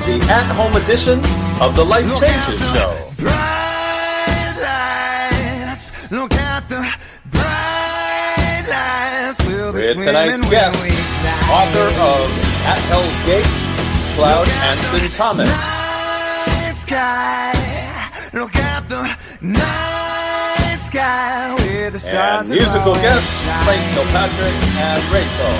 the at-home edition of the Life Changes Show. Bright lights, look at the bright lights. We'll With tonight's guest, author of At Hell's Gate, Cloud Anson Thomas. Night sky, look at the night sky with the stars. And musical guests, Frank Kilpatrick and Rachel.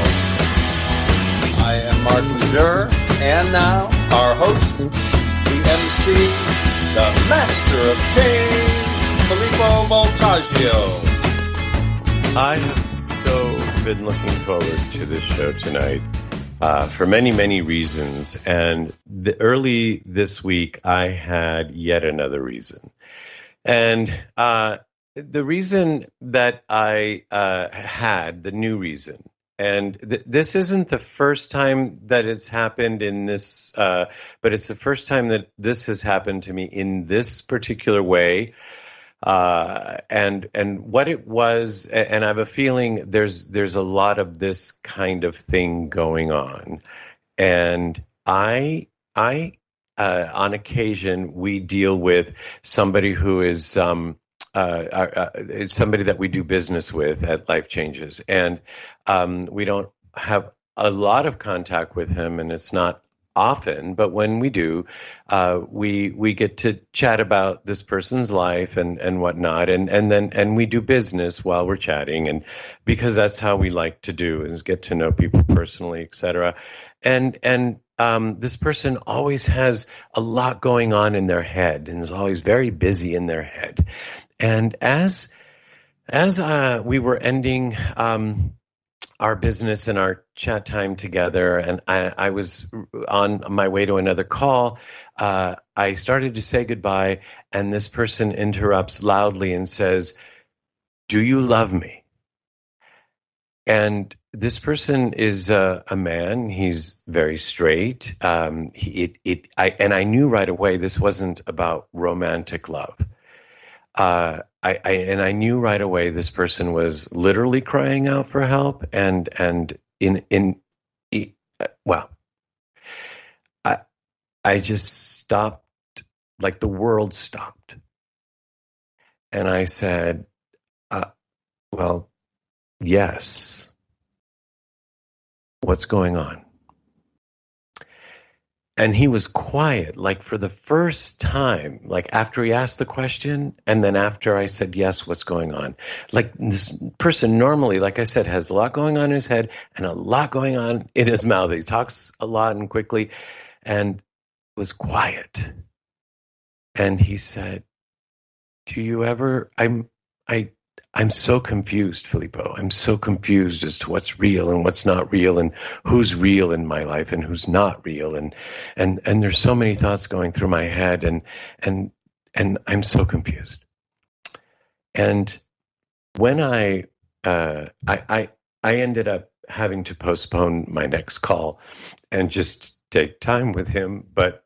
I am Mark Leisure, and now our host, the MC, the Master of Change, Filippo Voltaggio. I have so been looking forward to this show tonight for many, many reasons. And early this week, I had yet another reason. And the reason that I had, the new reason, and this isn't the first time that it's happened in this, but it's the first time that this has happened to me in this particular way. And what it was, and I have a feeling there's a lot of this kind of thing going on. And I on occasion, we deal with somebody who is somebody that we do business with at Life Changes, and we don't have a lot of contact with him, and it's not often, but when we do, we get to chat about this person's life and whatnot, and we do business while we're chatting, and because that's how we like to do, is get to know people personally, etc. And this person always has a lot going on in their head, and is always very busy in their head. And as we were ending our business and our chat time together, and I was on my way to another call, I started to say goodbye, and this person interrupts loudly and says, "Do you love me?" And this person is a man. He's very straight. I knew right away this wasn't about romantic love. I knew right away this person was literally crying out for help, and I just stopped, like the world stopped, and I said, well, yes. What's going on? And he was quiet, like for the first time, like after he asked the question, and then after I said, yes, what's going on? Like this person normally, like I said, has a lot going on in his head and a lot going on in his mouth. He talks a lot and quickly, and was quiet. And he said, do you ever, I'm so confused, Filippo. I'm so confused as to what's real and what's not real, and who's real in my life and who's not real. And there's so many thoughts going through my head, and I'm so confused. And when I ended up having to postpone my next call and just take time with him. But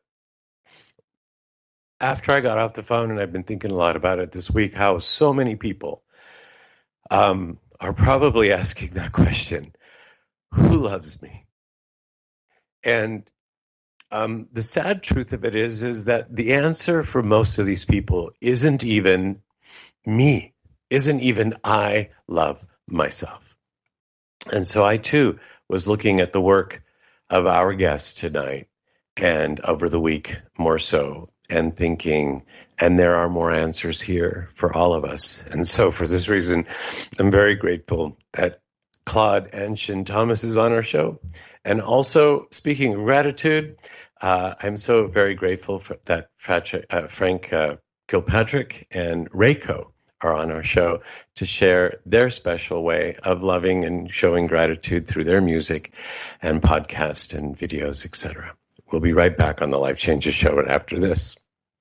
after I got off the phone, and I've been thinking a lot about it this week, how so many people are probably asking that question: who loves me? And the sad truth of it is that the answer for most of these people isn't even me, isn't even I love myself. And so I too was looking at the work of our guest tonight, and over the week more so, and thinking, and there are more answers here for all of us. And so for this reason, I'm very grateful that Cloud Anson Thomas is on our show. And also, speaking of gratitude, I'm so very grateful that Frank Kilpatrick and Reiko are on our show to share their special way of loving and showing gratitude through their music and podcast and videos, etc. We'll be right back on the Life Changes show after this.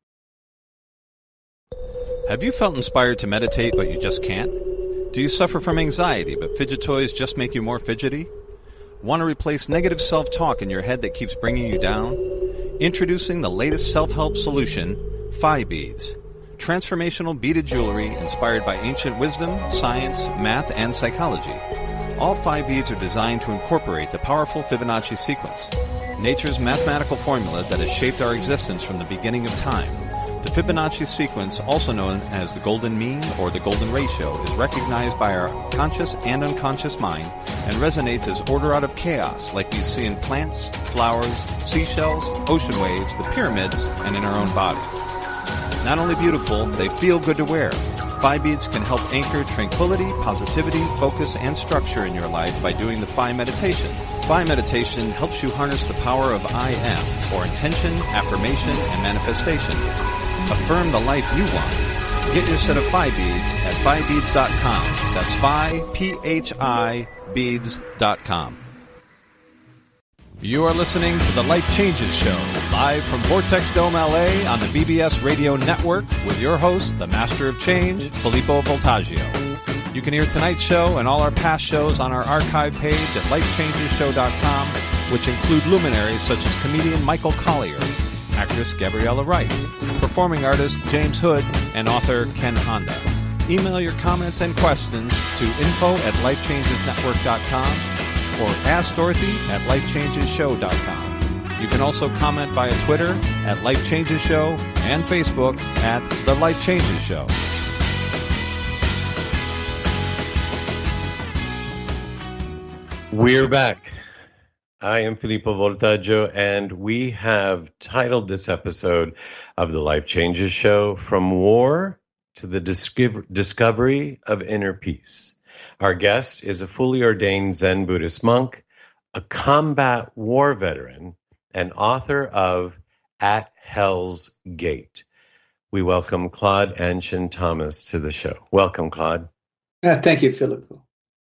Have you felt inspired to meditate, but you just can't? Do you suffer from anxiety, but fidget toys just make you more fidgety? Want to replace negative self-talk in your head that keeps bringing you down? Introducing the latest self-help solution, Phi Beads. Transformational beaded jewelry inspired by ancient wisdom, science, math, and psychology. All Phi Beads are designed to incorporate the powerful Fibonacci sequence. nature's mathematical formula that has shaped our existence from the beginning of time. The Fibonacci sequence, also known as the golden mean or the golden ratio, is recognized by our conscious and unconscious mind and resonates as order out of chaos, like we see in plants, flowers, seashells, ocean waves, the pyramids, and in our own body. Not only beautiful, they feel good to wear. Phi beads can help anchor tranquility, positivity, focus, and structure in your life by doing the Phi meditation. Phi meditation helps you harness the power of I Am, or intention, affirmation, and manifestation. Affirm the life you want. Get your set of Phi beads at PhiBeads.com. That's Phi, P-H-I, beads.com. You are listening to The Life Changes Show, live from Vortex Dome, LA on the BBS Radio Network with your host, the Master of Change, Filippo Voltaggio. You can hear tonight's show and all our past shows on our archive page at lifechangeshow.com, which include luminaries such as comedian Michael Collier, actress Gabriella Wright, performing artist James Hood, and author Ken Honda. Email your comments and questions to info@lifechangesnetwork.com or Ask Dorothy at lifechangeshow.com. You can also comment via Twitter at Life Changes Show and Facebook at The Life Changes Show. We're back. I am Filippo Voltaggio, and we have titled this episode of The Life Changes Show, From War to the Discovery of Inner Peace. Our guest is a fully ordained Zen Buddhist monk, a combat war veteran, and author of At Hell's Gate. We welcome Claude Anshin Thomas to the show. Welcome, Claude. Thank you, Filippo.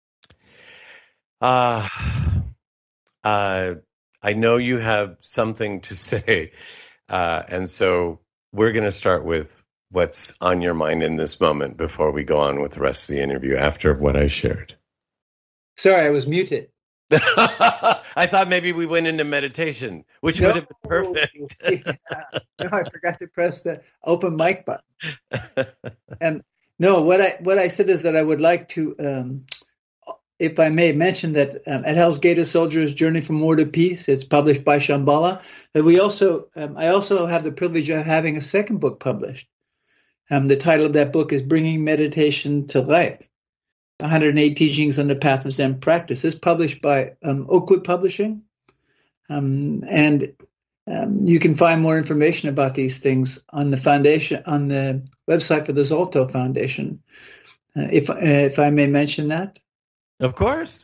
I know you have something to say, and so we're going to start with what's on your mind in this moment before we go on with the rest of the interview after what I shared. Sorry, I was muted. I thought maybe we went into meditation, which would have been perfect. Yeah. No, I forgot to press the open mic button. And no, what I said is that I would like to, if I may, mention that At Hell's Gate, A Soldier's Journey from War to Peace, it's published by Shambhala. But I also have the privilege of having a second book published. The title of that book is Bringing Meditation to Life, 108 Teachings on the Path of Zen Practice. It's published by Oakwood Publishing. And you can find more information about these things on the foundation, on the website for the Zolto Foundation. If I may mention that. Of course.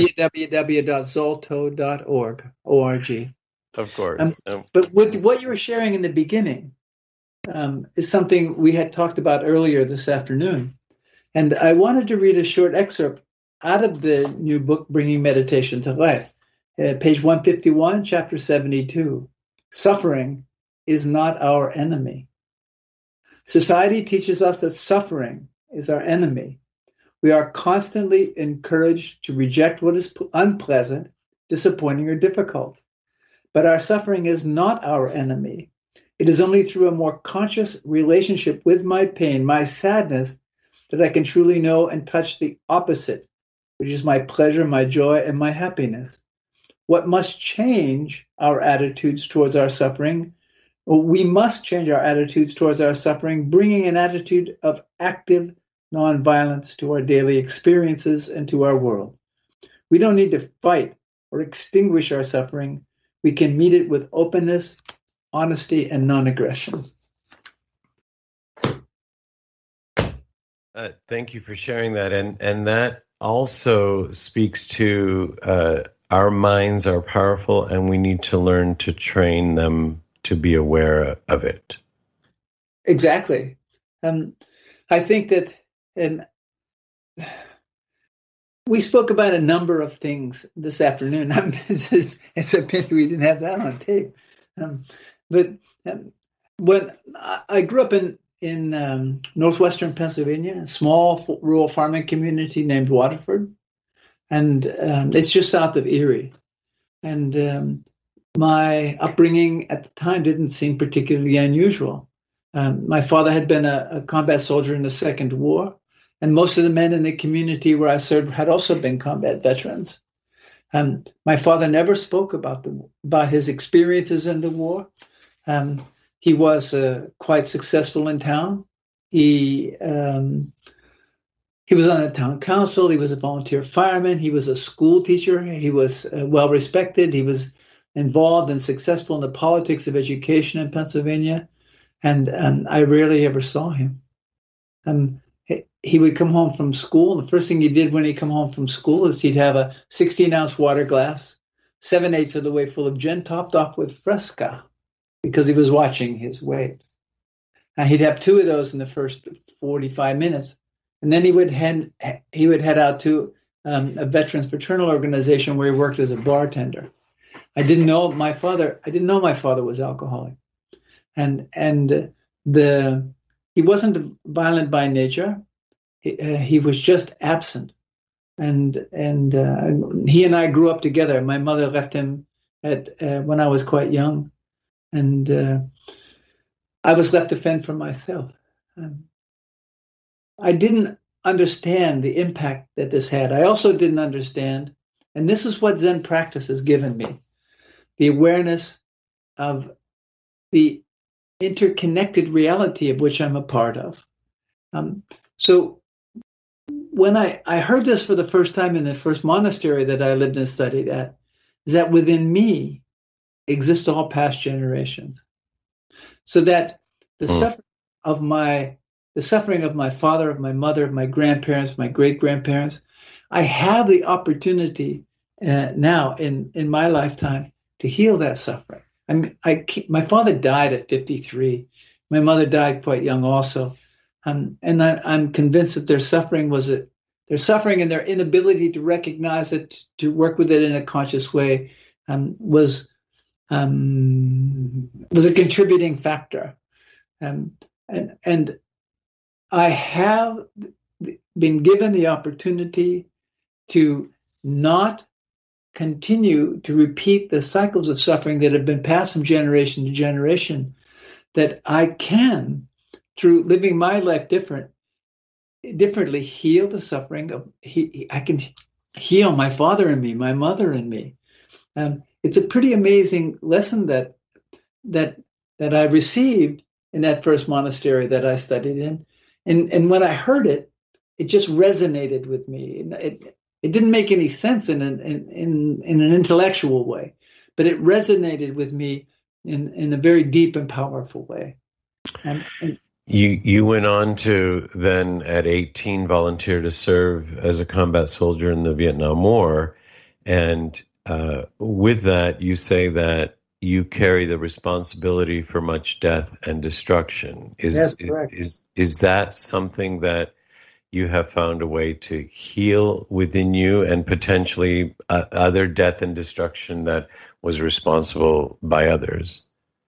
www.zolto.org. Of course. But with what you were sharing in the beginning is something we had talked about earlier this afternoon. And I wanted to read a short excerpt out of the new book, Bringing Meditation to Life. Page 151, chapter 72. Suffering is not our enemy. Society teaches us that suffering is our enemy. We are constantly encouraged to reject what is unpleasant, disappointing, or difficult. But our suffering is not our enemy. It is only through a more conscious relationship with my pain, my sadness, that I can truly know and touch the opposite, which is my pleasure, my joy, and my happiness. What must change our attitudes towards our suffering? Well, we must change our attitudes towards our suffering, bringing an attitude of active nonviolence to our daily experiences and to our world. We don't need to fight or extinguish our suffering. We can meet it with openness, honesty, and non-aggression. Thank you for sharing that. And that also speaks to our minds are powerful and we need to learn to train them to be aware of it. Exactly. I think that we spoke about a number of things this afternoon. It's a pity we didn't have that on tape. But when I grew up in northwestern Pennsylvania, a small rural farming community named Waterford, and it's just south of Erie. And my upbringing at the time didn't seem particularly unusual. My father had been a combat soldier in the Second War, and most of the men in the community where I served had also been combat veterans. My father never spoke about his experiences in the war. He was quite successful in town. He was on the town council. He was a volunteer fireman. He was a school teacher. He was well respected. He was involved and successful in the politics of education in Pennsylvania. And I rarely ever saw him. He would come home from school. And the first thing he did when he come home from school is he'd have a 16-ounce water glass, 7/8 of the way full of gin, topped off with Fresca, because he was watching his weight. And he'd have 2 of those in the first 45 minutes. And then he would head out to a veterans fraternal organization where he worked as a bartender. I didn't know my father was alcoholic. And he wasn't violent by nature. He was just absent. And he and I grew up together. My mother left him when I was quite young. And I was left to fend for myself. I didn't understand the impact that this had. I also didn't understand, and this is what Zen practice has given me, the awareness of the interconnected reality of which I'm a part of. So when I heard this for the first time in the first monastery that I lived and studied at, is that within me exist all past generations. So that the suffering of my father, of my mother, of my grandparents, my great-grandparents, I have the opportunity now in my lifetime to heal that suffering. I mean, my father died at 53. My mother died quite young also. And I'm convinced that their suffering and their inability to recognize it, to work with it in a conscious way, was a contributing factor. And I have been given the opportunity to not continue to repeat the cycles of suffering that have been passed from generation to generation, that I can, through living my life differently, heal the suffering I can heal my father and me, my mother and me. It's a pretty amazing lesson that I received in that first monastery that I studied in. And when I heard it, it just resonated with me. It didn't make any sense in an intellectual way, but it resonated with me in a very deep and powerful way. And you went on to then at 18 volunteer to serve as a combat soldier in the Vietnam War, and with that you say that you carry the responsibility for much death and destruction. That's correct. Is that something that you have found a way to heal within you, and potentially other death and destruction that was responsible by others?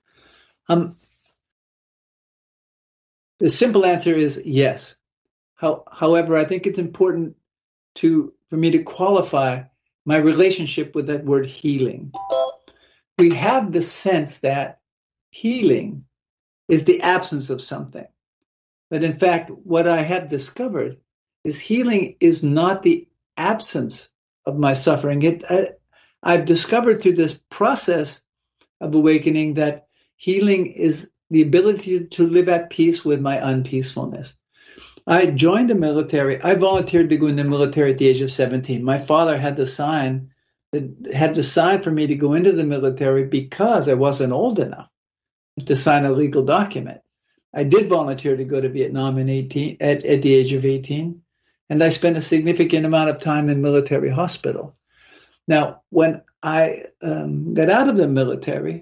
The simple answer is yes. However, I think it's important for me to qualify my relationship with that word healing. We have the sense that healing is the absence of something. But in fact, what I have discovered is healing is not the absence of my suffering. I've discovered through this process of awakening that healing is the ability to live at peace with my unpeacefulness. I joined the military. I volunteered to go in the military at the age of 17. My father had to sign for me to go into the military because I wasn't old enough to sign a legal document. I did volunteer to go to Vietnam at the age of 18, and I spent a significant amount of time in military hospital. Now, when I got out of the military,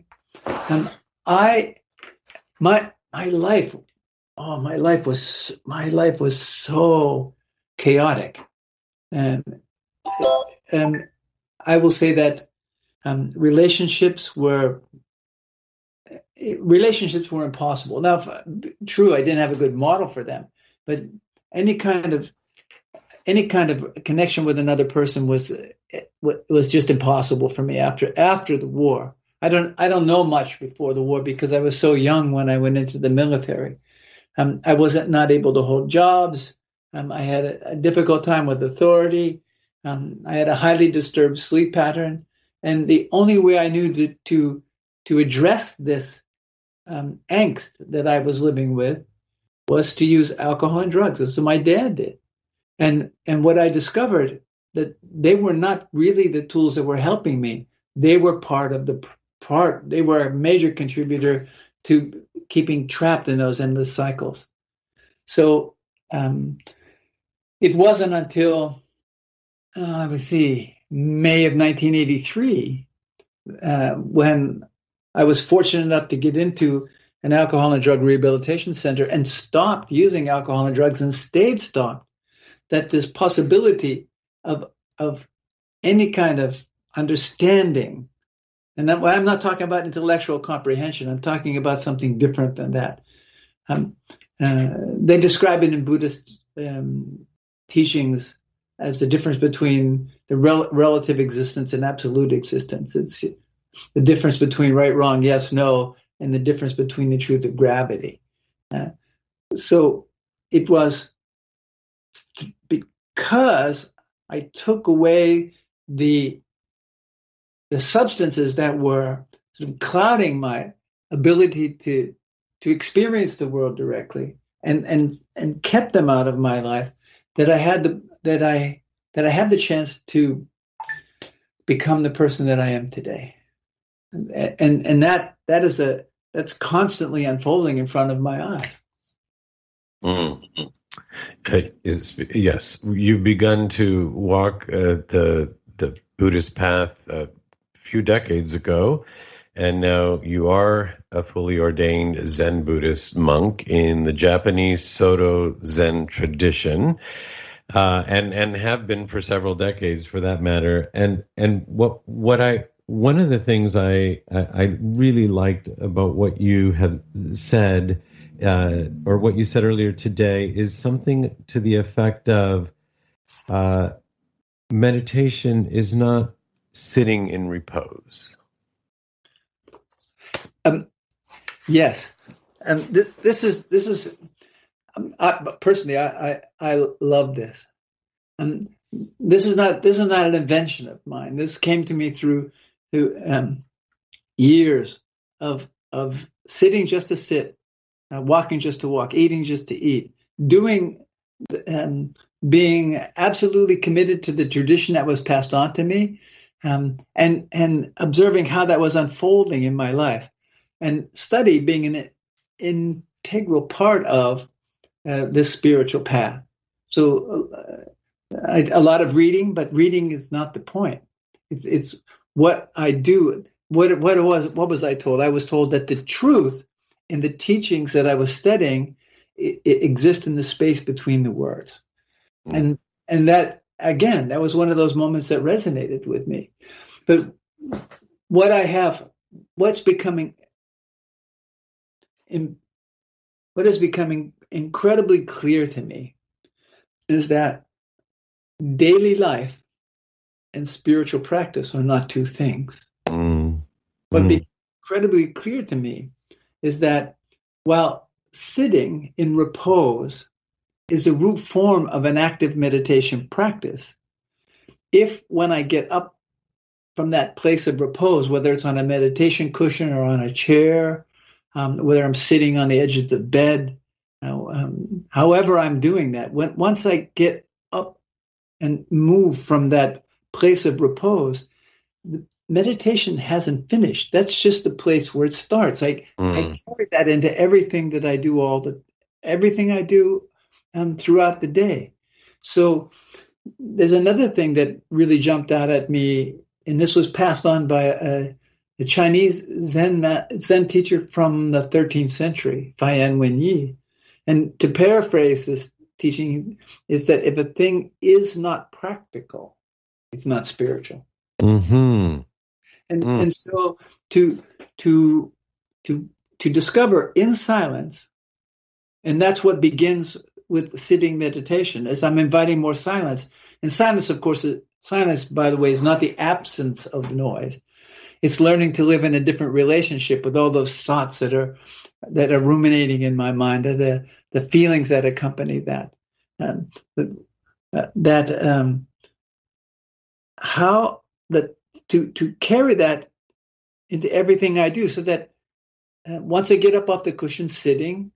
my life was so chaotic, and I will say that relationships were impossible. Now, true, I didn't have a good model for them, but any kind of connection with another person was just impossible for me after the war. I don't know much before the war because I was so young when I went into the military. I wasn't not able to hold jobs. I had a difficult time with authority. I had a highly disturbed sleep pattern, and the only way I knew to address this angst that I was living with was to use alcohol and drugs. That's what my dad did. And what I discovered, that they were not really the tools that were helping me. They were they were a major contributor to keeping trapped in those endless cycles. So it wasn't until, May of 1983, when I was fortunate enough to get into an alcohol and drug rehabilitation center and stopped using alcohol and drugs and stayed stopped, that this possibility of any kind of understanding, and that, I'm not talking about intellectual comprehension, I'm talking about something different than that. They describe it in Buddhist teachings as the difference between the relative existence and absolute existence. It's the difference between right, wrong, yes, no, and the difference between the truth of gravity. So it was because I took away the substances that were sort of clouding my ability to experience the world directly, and kept them out of my life, that I had the chance to become the person that I am today, and that's constantly unfolding in front of my eyes. Yes, you've begun to walk the Buddhist path a few decades ago, and now you are a fully ordained Zen Buddhist monk in the Japanese Soto Zen tradition, and have been for several decades, for that matter. And one of the things I really liked about what you have said, or what you said earlier today, is something to the effect of meditation is not sitting in repose. Yes, this is personally, I love this. This is not an invention of mine. This came to me through years of sitting just to sit, walking just to walk, eating just to eat, doing, being absolutely committed to the tradition that was passed on to me, and observing how that was unfolding in my life, and study being an integral part of this spiritual path. So a lot of reading, but reading is not the point. It's what I do. What was I told? I was told that the truth in the teachings that I was studying it exist in the space between the words, and that, again, that was one of those moments that resonated with me. But what is becoming incredibly clear to me is that daily life and spiritual practice are not two things. What became incredibly clear to me is that while sitting in repose is a root form of an active meditation practice, if when I get up from that place of repose, whether it's on a meditation cushion or on a chair, whether I'm sitting on the edge of the bed, however I'm doing that, once I get up and move from that place of repose, the meditation hasn't finished. That's just the place where it starts. I carry that into everything that I do, everything I do throughout the day. So there's another thing that really jumped out at me, and this was passed on by a Chinese Zen teacher from the 13th century, Faiyan Wenyi. And to paraphrase this teaching is that if a thing is not practical, it's not spiritual. And so to discover in silence, and that's what begins with sitting meditation, as I'm inviting more silence. And silence, of course, silence, by the way, is not the absence of noise. It's learning to live in a different relationship with all those thoughts that are ruminating in my mind, the feelings that accompany that. how to carry that into everything I do, so that once I get up off the cushion, sitting,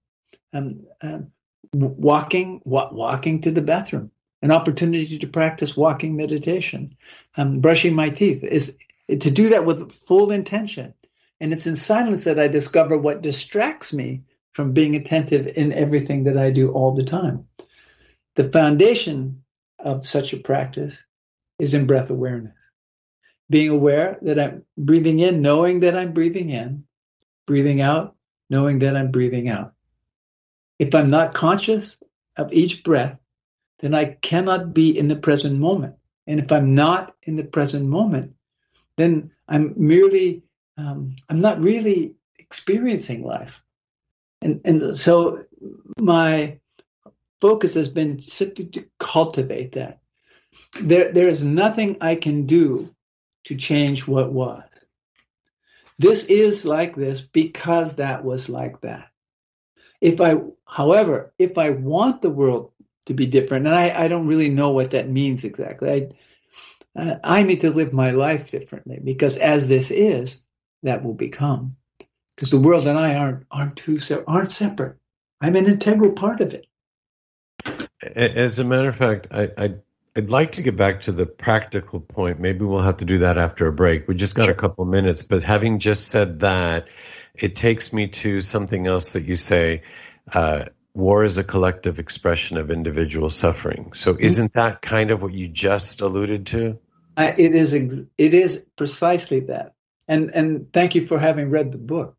walking to the bathroom, an opportunity to practice walking meditation, brushing my teeth, is to do that with full intention. And it's in silence that I discover what distracts me from being attentive in everything that I do all the time. The foundation of such a practice is in breath awareness. Being aware that I'm breathing in, knowing that I'm breathing in, breathing out, knowing that I'm breathing out. If I'm not conscious of each breath, then I cannot be in the present moment. And if I'm not in the present moment, then I'm not really experiencing life. And so my focus has been simply to cultivate that. There is nothing I can do to change what was. This is like this because that was like that. However, if I want the world to be different, and I don't really know what that means exactly, I need to live my life differently, because as this is, that will become. Because the world and I aren't separate. I'm an integral part of it. As a matter of fact, I'd like to get back to the practical point. Maybe we'll have to do that after a break. We just got a couple minutes, but having just said that, it takes me to something else that you say. War is a collective expression of individual suffering. So isn't that kind of what you just alluded to? It is precisely that. And thank you for having read the book.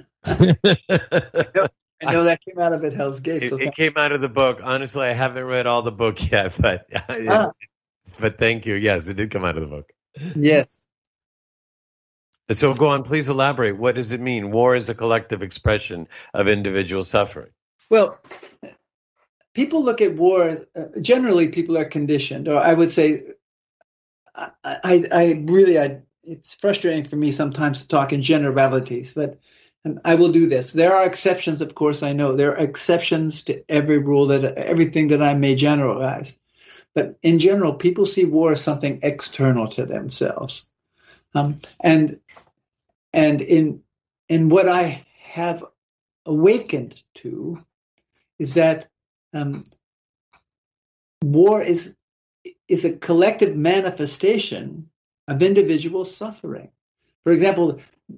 I know that came out of it, Hell's Gate. It came out of the book. Honestly, I haven't read all the book yet, but thank you. Yes, it did come out of the book. Yes. So go on, please elaborate. What does it mean? War is a collective expression of individual suffering. Well, people look at war, generally people are conditioned, or I would say, it's frustrating for me sometimes to talk in generalities, but I will do this. There are exceptions, of course, I know. There are exceptions to every rule, everything that I may generalize. But in general, people see war as something external to themselves. And in what I have awakened to is that war is a collective manifestation of individual suffering. For example,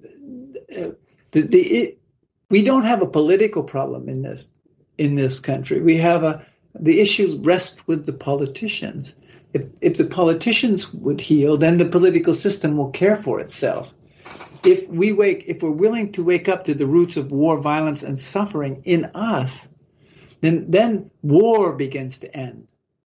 we don't have a political problem in this country. We have the issues rest with the politicians. If the politicians would heal, then the political system will care for itself. If we're willing to wake up to the roots of war, violence, and suffering in us, then war begins to end.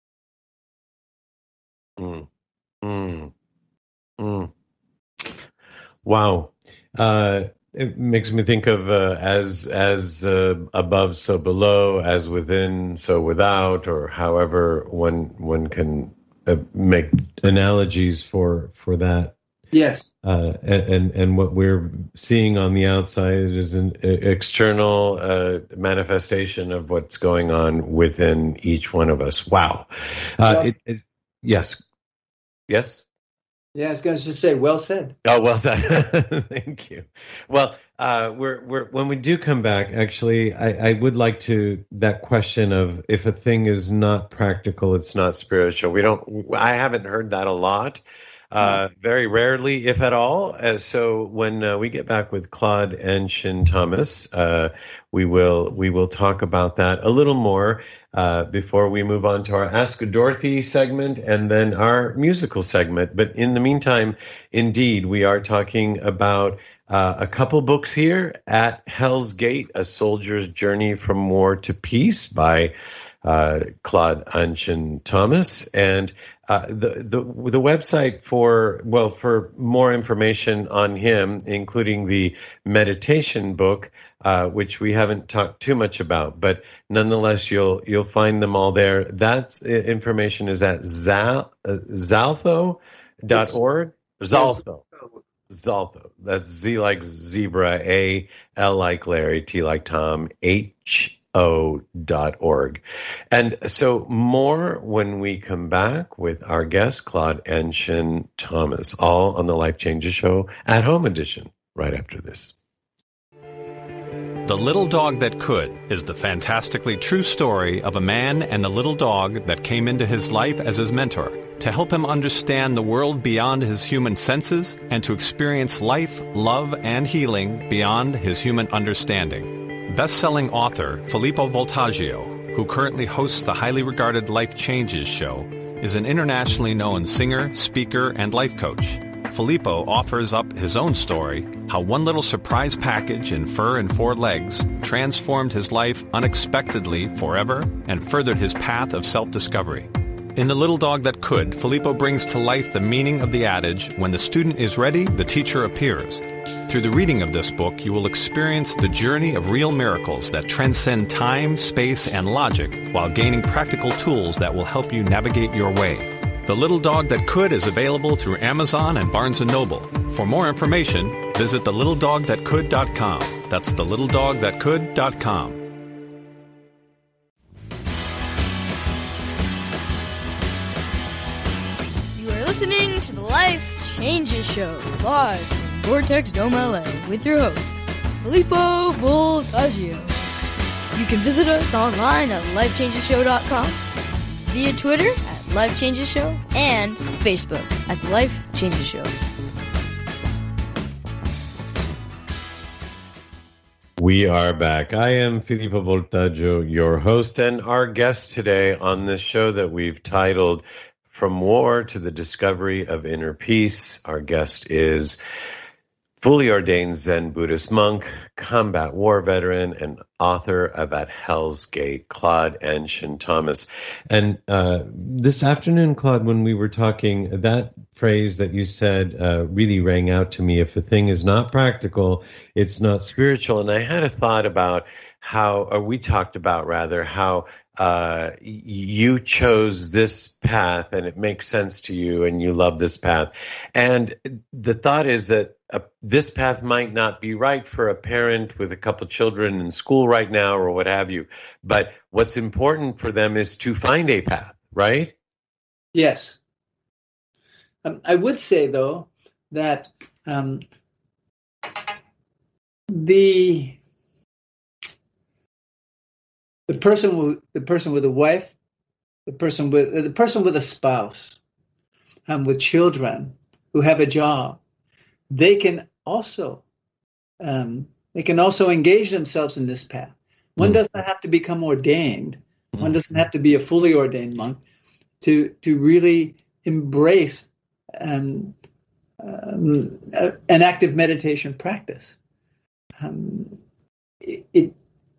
Wow. It makes me think of as above, so below, as within, so without, or however one can make analogies for that. Yes. And what we're seeing on the outside is an external manifestation of what's going on within each one of us. Wow. Yes. Yes. Yeah, I was going to say, well said. Oh, well said. Thank you. Well, we're when we do come back, actually, I would like to, that question of if a thing is not practical, it's not spiritual. I haven't heard that a lot. Very rarely, if at all. So when we get back with Claude Anshin Thomas, we will talk about that a little more before we move on to our Ask Dorothy segment and then our musical segment. But in the meantime, indeed, we are talking about a couple books here at Hell's Gate, A Soldier's Journey from War to Peace by Claude Anshin Thomas, and the website for more information on him, including the meditation book, which we haven't talked too much about, but nonetheless you'll find them all there. That information is at Zaltho.org. Zaltho. That's Z like zebra, A, L like Larry, T like Tom, H And so more when we come back with our guest, Claude Anshin Thomas, all on the Life Changes Show at Home edition, right after this. The Little Dog That Could is the fantastically true story of a man and the little dog that came into his life as his mentor to help him understand the world beyond his human senses and to experience life, love, and healing beyond his human understanding. Best-selling author Filippo Voltaggio, who currently hosts the highly regarded Life Changes Show, is an internationally known singer, speaker, and life coach. Filippo offers up his own story, how one little surprise package in fur and 4 legs transformed his life unexpectedly forever and furthered his path of self-discovery. In The Little Dog That Could, Filippo brings to life the meaning of the adage, when the student is ready, the teacher appears. Through the reading of this book, you will experience the journey of real miracles that transcend time, space, and logic while gaining practical tools that will help you navigate your way. The Little Dog That Could is available through Amazon and Barnes & Noble. For more information, visit thelittledogthatcould.com. That's thelittledogthatcould.com. You are listening to the Life Changes Show, live from Vortex Dome, LA, with your host, Filippo Voltaggio. You can visit us online at lifechangeshow.com, via Twitter at Life Changes Show, and Facebook at The Life Changes Show. We are back. I am Filippo Voltaggio, your host, and our guest today on this show that we've titled From War to the Discovery of Inner Peace. Our guest is fully ordained Zen Buddhist monk, combat war veteran, and author of At Hell's Gate, Claude Anshin Thomas. And this afternoon, Claude, when we were talking, that phrase that you said really rang out to me. If a thing is not practical, it's not spiritual. And I had a thought about how we talked about rather, how you chose this path and it makes sense to you and you love this path. And the thought is that this path might not be right for a parent with a couple children in school right now or what have you. But what's important for them is to find a path, right? Yes. I would say, though, that the person with a wife, the person with a spouse, with children who have a job, they can also engage themselves in this path. One doesn't have to become ordained. One doesn't have to be a fully ordained monk to really embrace an active meditation practice. It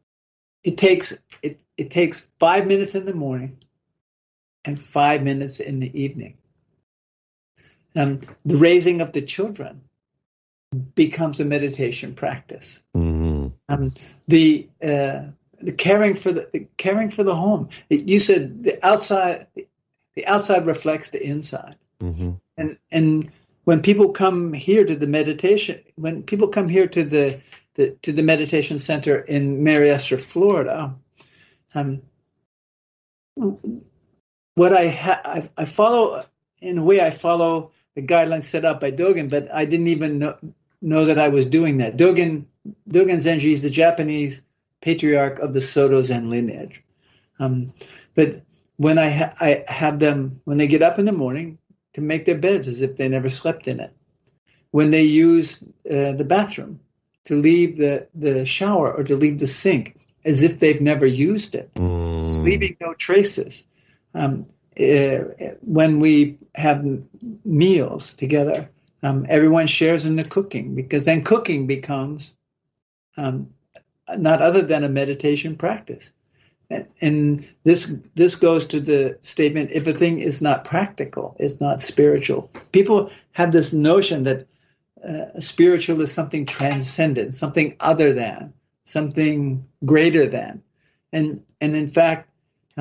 takes 5 minutes in the morning and 5 minutes in the evening. The raising of the children becomes a meditation practice. Mm-hmm. The caring for the home. You said the outside reflects the inside. Mm-hmm. And when people come here to the meditation, when people come here to the meditation center in Mary Esther, Florida, what I follow, in a way, I follow the guidelines set up by Dogen, but I didn't even know that I was doing that. Dogen Zenji is the Japanese patriarch of the Soto Zen lineage. But when I have them, when they get up in the morning, to make their beds as if they never slept in it. When they use the bathroom, to leave the shower or to leave the sink as if they've never used it, leaving no traces. When we have meals together, everyone shares in the cooking, because then cooking becomes not other than a meditation practice. And this goes to the statement, if a thing is not practical, it's not spiritual. People have this notion that spiritual is something transcendent, something other than, something greater than. And in fact,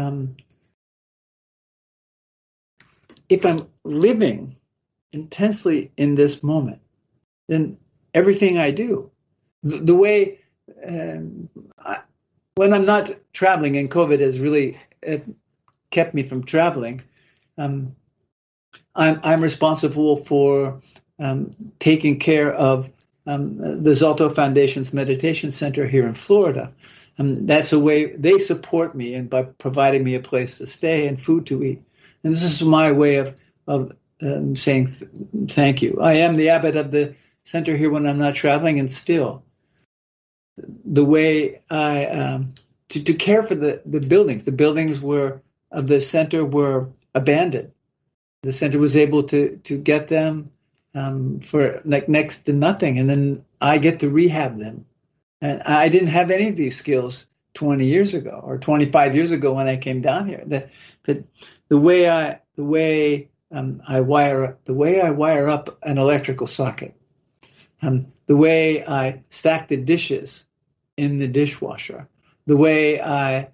if I'm living intensely in this moment, then everything I do, the way when I'm not traveling, and COVID has really kept me from traveling, I'm responsible for taking care of the Zolto Foundation's meditation center here in Florida. That's a way they support me, and by providing me a place to stay and food to eat. And this is my way of saying thank you. I am the abbot of the center here when I'm not traveling, and still the way I to care for the buildings. The buildings of the center were abandoned. The center was able to get them for like next to nothing, and then I get to rehab them. And I didn't have any of these skills 20 years ago or 25 years ago when I came down here. The way I wire up an electrical socket, the way I stack the dishes in the dishwasher, the way I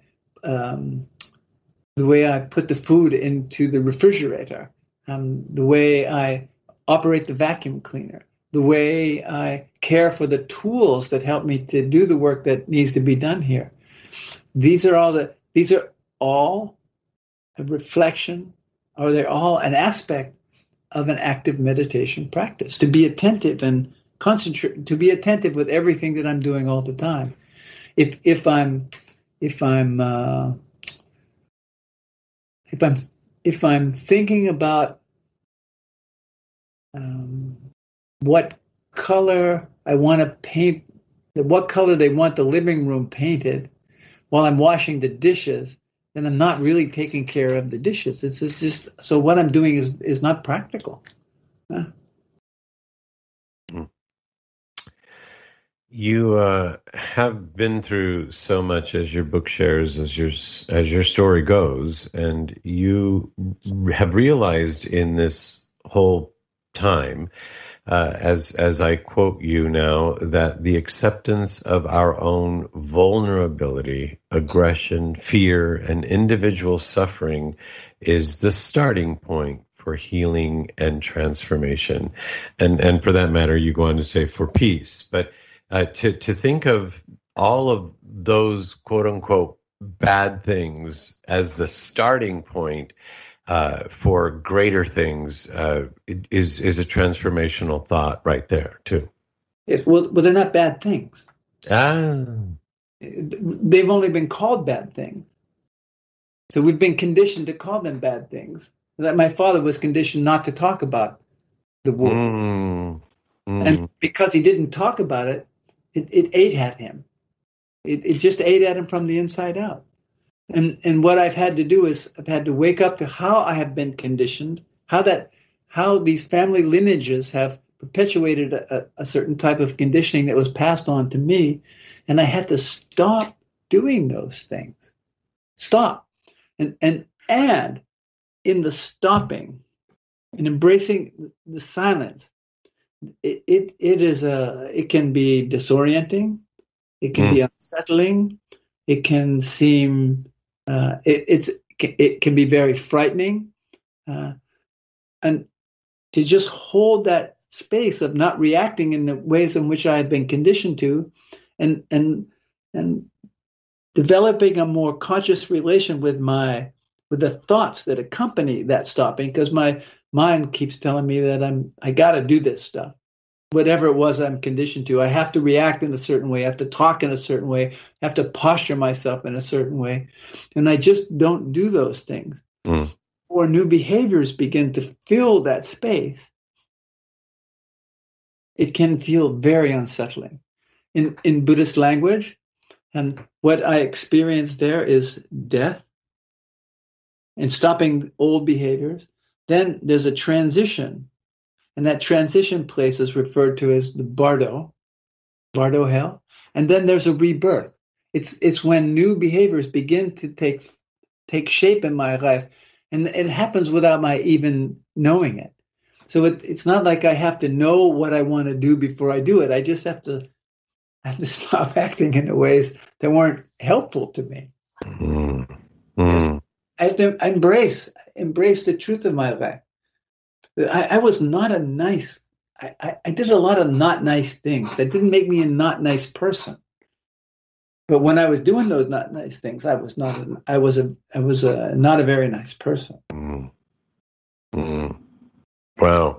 put the food into the refrigerator, the way I operate the vacuum cleaner, the way I care for the tools that help me to do the work that needs to be done here. These are all a reflection, or they're all an aspect of an active meditation practice. To be attentive and concentrate, to be attentive with everything that I'm doing all the time. If I'm thinking about what color I want to paint, what color they want the living room painted while I'm washing the dishes, then I'm not really taking care of the dishes. It's just so what I'm doing is not practical. You have been through so much, as your book shares, as your story goes, and you have realized in this whole time, as I quote you now, that the acceptance of our own vulnerability, aggression, fear, and individual suffering is the starting point for healing and transformation. And for that matter, you go on to say for peace. But to think of all of those quote unquote bad things as the starting point for greater things is a transformational thought right there too. Yes, well, they're not bad things. They've only been called bad things. So we've been conditioned to call them bad things. That my father was conditioned not to talk about the war, and because he didn't talk about it, it ate at him. It just ate at him from the inside out. And what I've had to do is I've had to wake up to how I have been conditioned, how these family lineages have perpetuated a certain type of conditioning that was passed on to me, and I had to stop doing those things. Stop. And in the stopping and embracing the silence, it can be disorienting, it can be unsettling, it can seem it can be very frightening, and to just hold that space of not reacting in the ways in which I have been conditioned to, and developing a more conscious relation with the thoughts that accompany that stopping, because my mind keeps telling me that I got to do this stuff. Whatever it was I'm conditioned to, I have to react in a certain way, I have to talk in a certain way, I have to posture myself in a certain way. And I just don't do those things. Or new behaviors begin to fill that space. It can feel very unsettling. In Buddhist language, and what I experience there is death and stopping old behaviors. Then there's a transition. And that transition place is referred to as the bardo hell. And then there's a rebirth. It's when new behaviors begin to take shape in my life, and it happens without my even knowing it. So it's not like I have to know what I want to do before I do it. I just have to stop acting in the ways that weren't helpful to me. Yes. I have to embrace the truth of my life. I was not a nice. I did a lot of not nice things that didn't make me a not nice person. But when I was doing those not nice things, I was not a very nice person. Mm. Mm. Wow.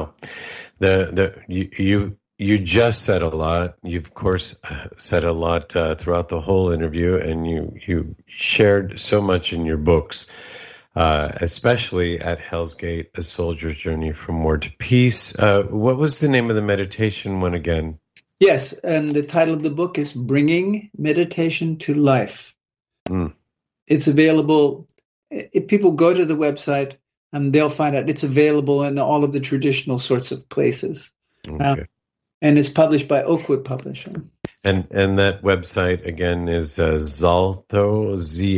You just said a lot. You've, of course, said a lot throughout the whole interview, and you shared so much in your books, especially at Hell's Gate, A Soldier's Journey from War to Peace. What was the name of the meditation one again? Yes, and the title of the book is Bringing Meditation to Life. Mm. It's available. If people go to the website, they'll find out it's available in all of the traditional sorts of places. Okay. And it's published by Oakwood Publishing. And that website, again, is Zaltho,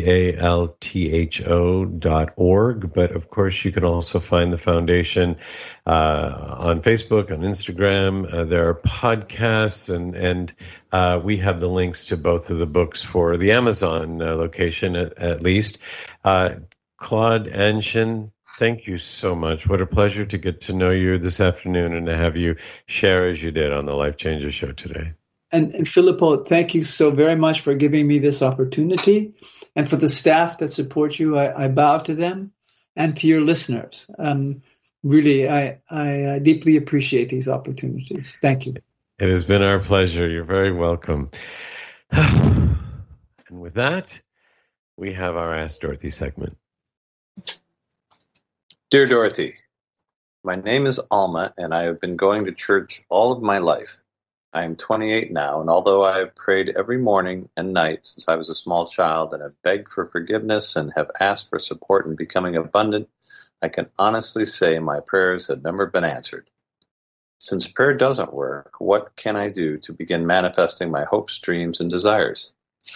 ZALTHO.org. But, of course, you can also find the foundation on Facebook, on Instagram. There are podcasts, and we have the links to both of the books for the Amazon location, at least. Claude Anshin, thank you so much. What a pleasure to get to know you this afternoon and to have you share as you did on the Life Changes show today. And Filippo, thank you so very much for giving me this opportunity. And for the staff that support you, I bow to them, and to your listeners. Really, I deeply appreciate these opportunities. Thank you. It has been our pleasure. You're very welcome. And with that, we have our Ask Dorothy segment. Dear Dorothy, my name is Alma, and I have been going to church all of my life. I am 28 now, and although I have prayed every morning and night since I was a small child and have begged for forgiveness and have asked for support in becoming abundant, I can honestly say my prayers have never been answered. Since prayer doesn't work, what can I do to begin manifesting my hopes, dreams, and desires?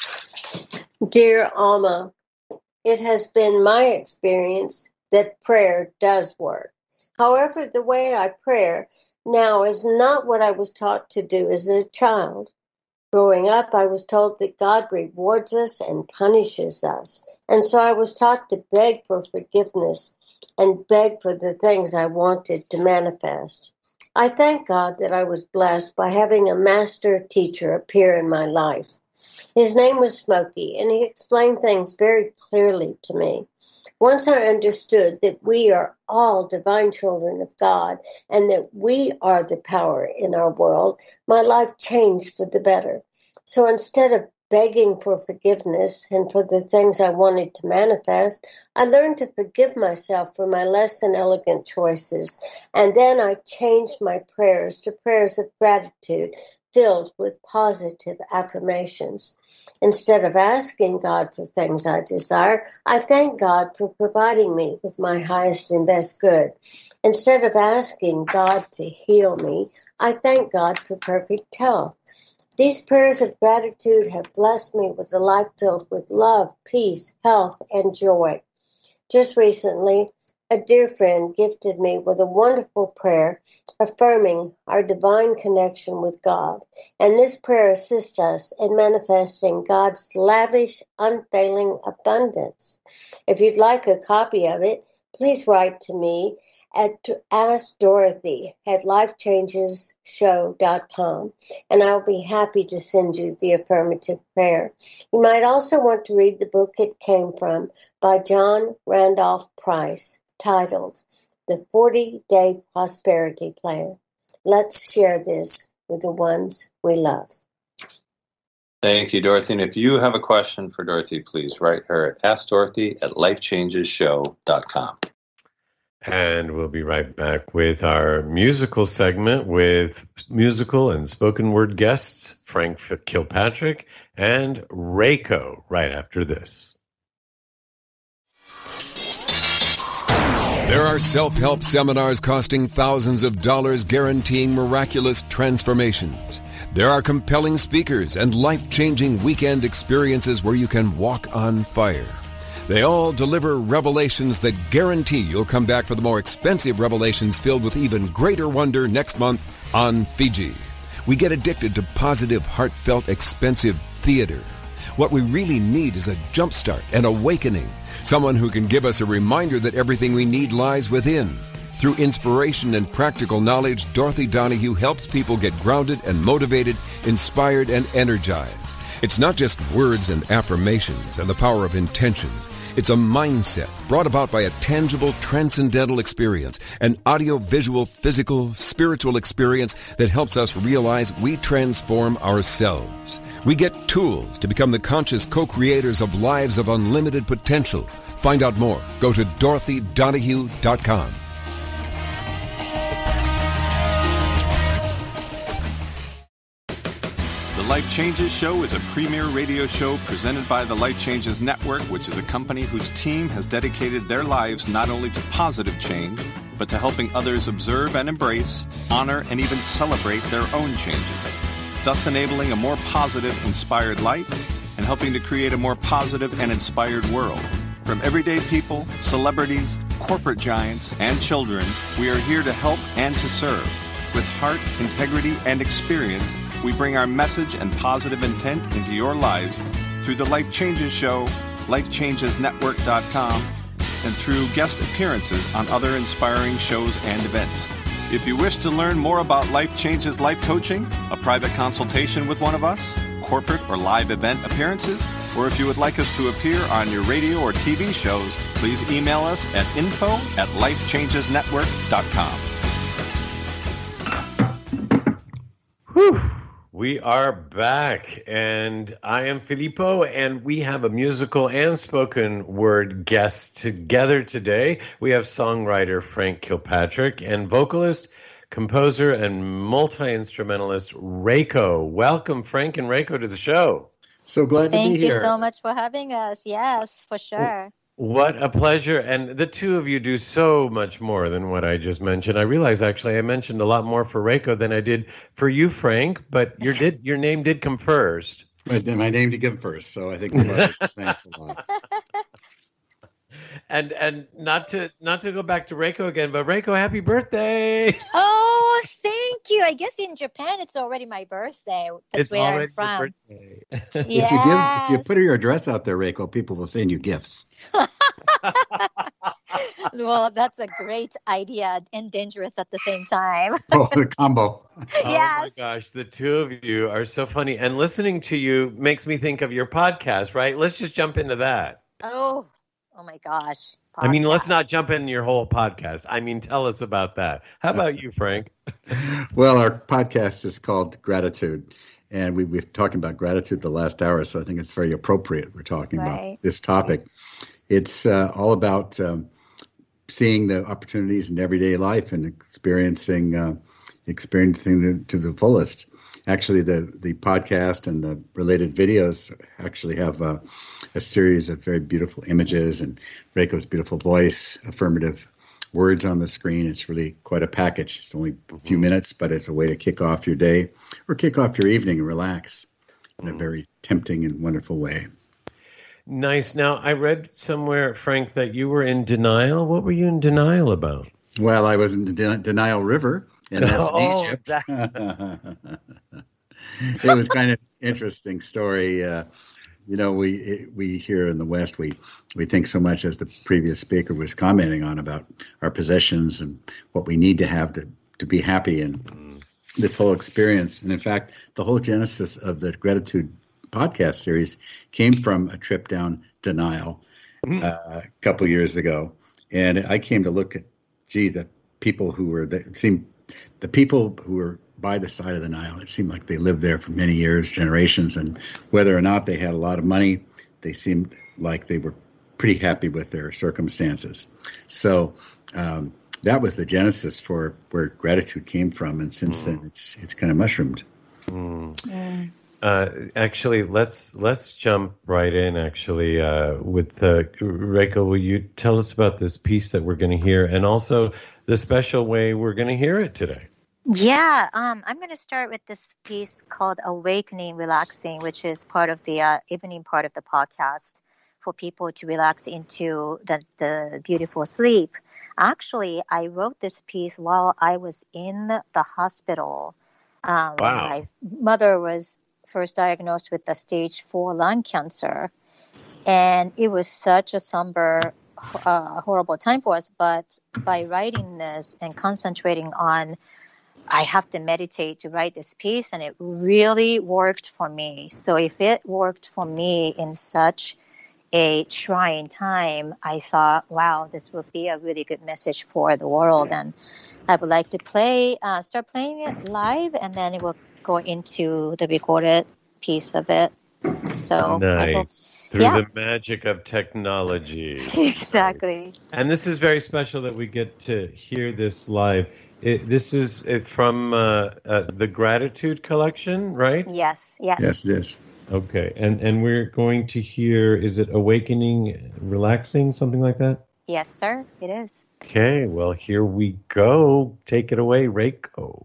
Dear Alma, it has been my experience that prayer does work. However, the way I pray now is not what I was taught to do as a child. Growing up, I was told that God rewards us and punishes us. And so I was taught to beg for forgiveness and beg for the things I wanted to manifest. I thank God that I was blessed by having a master teacher appear in my life. His name was Smokey, and he explained things very clearly to me. Once I understood that we are all divine children of God and that we are the power in our world, my life changed for the better. So instead of begging for forgiveness and for the things I wanted to manifest, I learned to forgive myself for my less than elegant choices. And then I changed my prayers to prayers of gratitude filled with positive affirmations. Instead of asking God for things I desire, I thank God for providing me with my highest and best good. Instead of asking God to heal me, I thank God for perfect health. These prayers of gratitude have blessed me with a life filled with love, peace, health, and joy. Just recently, a dear friend gifted me with a wonderful prayer affirming our divine connection with God. And this prayer assists us in manifesting God's lavish, unfailing abundance. If you'd like a copy of it, please write to me at AskDorothy@LifeChangesShow.com, and I'll be happy to send you the affirmative prayer. You might also want to read the book it came from by John Randolph Price, titled The 40-Day Prosperity Plan. Let's share this with the ones we love. Thank you, Dorothy. And if you have a question for Dorothy, please write her at AskDorothy@LifeChangesShow.com. And we'll be right back with our musical segment with musical and spoken word guests, Frank Kilpatrick and Reiko, right after this. There are self-help seminars costing thousands of dollars guaranteeing miraculous transformations. There are compelling speakers and life-changing weekend experiences where you can walk on fire. They all deliver revelations that guarantee you'll come back for the more expensive revelations filled with even greater wonder next month on Fiji. We get addicted to positive, heartfelt, expensive theater. What we really need is a jumpstart, an awakening. Someone who can give us a reminder that everything we need lies within. Through inspiration and practical knowledge, Dorothy Donahue helps people get grounded and motivated, inspired and energized. It's not just words and affirmations and the power of intention. It's a mindset brought about by a tangible, transcendental experience, an audio-visual, physical, spiritual experience that helps us realize we transform ourselves. We get tools to become the conscious co-creators of lives of unlimited potential. Find out more. Go to DorothyDonahue.com. The Life Changes Show is a premier radio show presented by the Life Changes Network, which is a company whose team has dedicated their lives not only to positive change, but to helping others observe and embrace, honor, and even celebrate their own changes, thus enabling a more positive, inspired life and helping to create a more positive and inspired world. From everyday people, celebrities, corporate giants, and children, we are here to help and to serve. With heart, integrity, and experience, we bring our message and positive intent into your lives through the Life Changes Show, LifeChangesNetwork.com, and through guest appearances on other inspiring shows and events. If you wish to learn more about Life Changes Life Coaching, a private consultation with one of us, corporate or live event appearances, or if you would like us to appear on your radio or TV shows, please email us at info@LifeChangesNetwork.com. Whew. We are back, and I am Filippo, and we have a musical and spoken word guest together today. We have songwriter Frank Kilpatrick and vocalist, composer, and multi-instrumentalist Reiko. Welcome, Frank and Reiko, to the show. So glad to be here. Thank you so much for having us. Yes, for sure. What a pleasure. And the two of you do so much more than what I just mentioned. I realize, actually, I mentioned a lot more for Reiko than I did for you, Frank, but your name did come first. My name did come first, so I think thanks a lot. And not to go back to Reiko again, but Reiko, happy birthday! Oh, thank you. I guess in Japan it's already my birthday. That's where I'm from. If you put your address out there, Reiko, people will send you gifts. Well, that's a great idea and dangerous at the same time. Oh, the combo. Yes. Oh my gosh, the two of you are so funny. And listening to you makes me think of your podcast, right? Let's just jump into that. Oh my gosh. Podcast. I mean, let's not jump in your whole podcast. I mean, tell us about that. How about you, Frank? Well, our podcast is called Gratitude, and we've been talking about gratitude the last hour, so I think it's very appropriate we're talking about this topic. It's all about seeing the opportunities in everyday life and experiencing them to the fullest. Actually, the podcast and the related videos actually have a series of very beautiful images and Reiko's beautiful voice, affirmative words on the screen. It's really quite a package. It's only a few minutes, but it's a way to kick off your day or kick off your evening and relax in a very tempting and wonderful way. Nice. Now, I read somewhere, Frank, that you were in denial. What were you in denial about? Well, I was in the Denial River, and that's in Egypt. It was kind of interesting story. We here in the West, we think so much, as the previous speaker was commenting on, about our possessions and what we need to have to be happy, and this whole experience. And in fact, the whole genesis of the Gratitude podcast series came from a trip down Denial a couple years ago. And I came to look at, the people who were there, the people who were by the side of the Nile, it seemed like they lived there for many years, generations, and whether or not they had a lot of money, they seemed like they were pretty happy with their circumstances. So that was the genesis for where gratitude came from, and since then it's kind of mushroomed. Actually, let's jump right in. Actually, with Reiko, will you tell us about this piece that we're going to hear, and also the special way we're going to hear it today? Yeah, I'm going to start with this piece called Awakening Relaxing, which is part of the evening part of the podcast for people to relax into the beautiful sleep. Actually, I wrote this piece while I was in the hospital. Wow. When my mother was first diagnosed with the stage 4 lung cancer. And it was such a somber, horrible time for us. But by writing this and concentrating on I have to meditate to write this piece, and it really worked for me. So if it worked for me in such a trying time, I thought, wow, this would be a really good message for the world. And I would like to start playing it live, and then it will go into the recorded piece of it. So nice. Through the magic of technology. Exactly. Nice. And this is very special that we get to hear this live. This is from the Gratitude Collection, right? Yes. Yes, it is. Okay. And we're going to hear, is it Awakening, Relaxing, something like that? Yes, sir. It is. Okay. Well, here we go. Take it away, Reiko.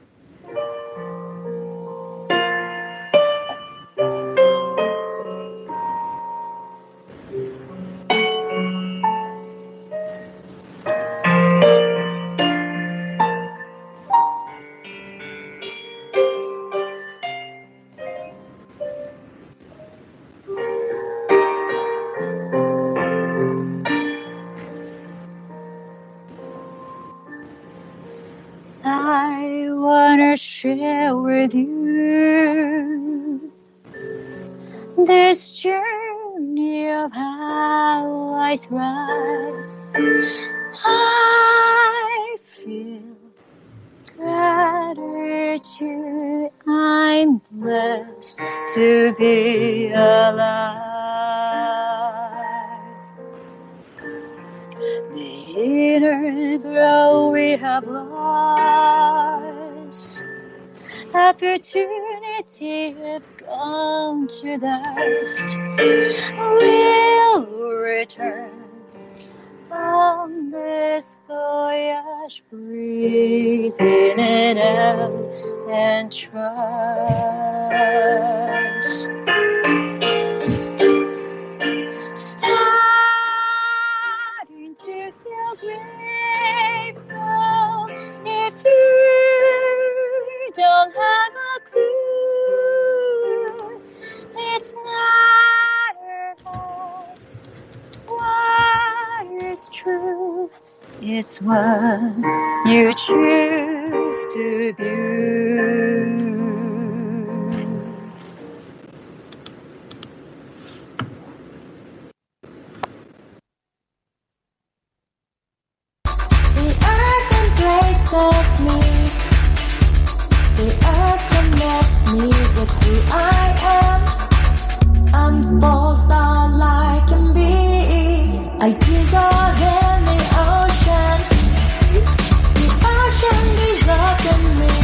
I wanna share with you this journey of how I thrive. I feel gratitude. I'm blessed to be alive. The inner glow we have lost, opportunity have gone to dust. We'll return on this voyage, breathe in and out and trust. Starting to feel grateful. If you don't have a clue, it's not about what is true, it's what you choose to view. The earth embraces me. The earth connects me with who I am. I'm full star like can be. I dissolve in the ocean. The ocean dissolves in me.